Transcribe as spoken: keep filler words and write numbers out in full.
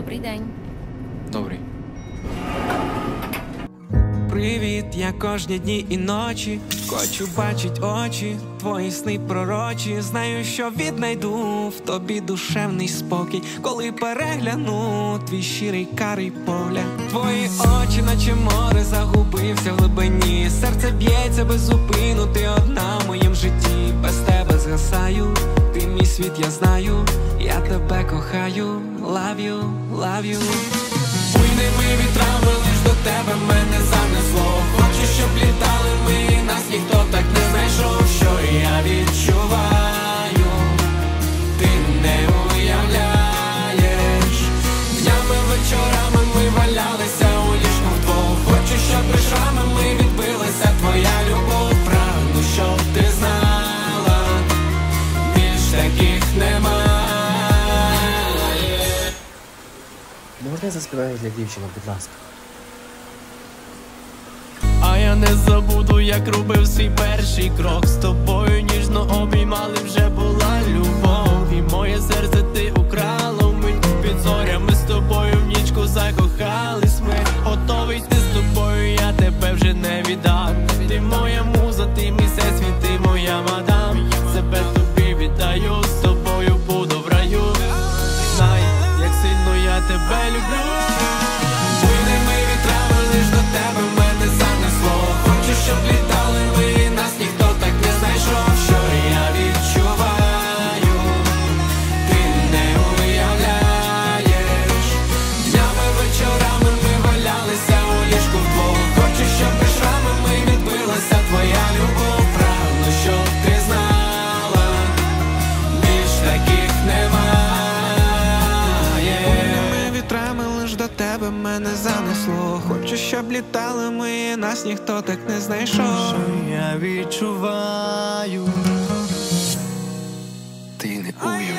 Добрий день. Добрий. Привіт, я кожні дні і ночі хочу бачить очі, твої сни пророчі. Знаю, що віднайду в тобі душевний спокій, коли перегляну твій щирий карий погляд. Твої очі, наче море, загубився в глибині. Серце б'ється без зупину, ти одна в моїм житті. Без тебе згасаю, ти мій світ, я знаю. Я тебе кохаю, love you, love you. Буйними вітрами лиш до тебе мене занесло. Хочу, щоб літали ми, нас ніхто так не знайшов. Що я відчуваю, ти не уявляєш. Днями, вечорами ми валялися у ліжку вдвох. Хочу, щоб пришами ми відбилася твоя любов. Прагну, щоб ти знала, більш таких немає. Можна я заспіваю для дівчини, будь ласка? А я не забуду, як робив свій перший крок. З тобою ніжно обіймали, вже була любов. І моє серце ти украла вмить. Під зорями з тобою в нічку закохались ми. Готовий йти з тобою, я тебе вже не віддам. Ти моя муза, ти мій всесвіт, ти моя мадам. Себе тобі віддаю, з тобою буду в раю. Знай, як сильно я тебе люблю. Буйними вітрами лиш до тебе мене занесло. Хочу, щоб літали ми, нас ніхто так не знайшов. Що я відчуваю, ти не уявляєш. Днями, вечорами ми валялися у ліжку вдвох. Хочу, щоб між рами ми відбилася твоя любов. Прагну, щоб ти знала, більш таких немає. Вітрами лиш до тебе мене занесло. Хочу, щоб літали ми, нас ніхто так не знайшов. Що я відчуваю, ти не уявляєш.